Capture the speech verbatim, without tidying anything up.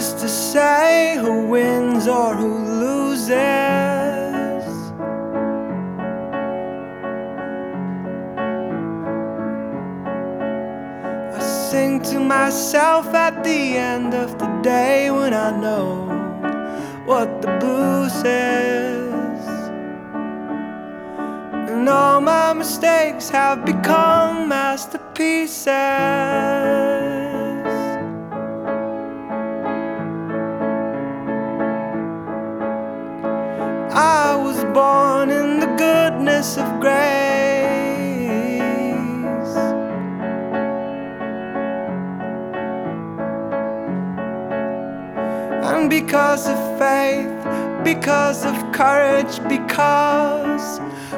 is to say who wins or who loses. I sing to myself at the end of the day when I know what the blues is, and all my mistakes have become masterpieces. I was born in the goodness of grace, and because of faith, because of courage, because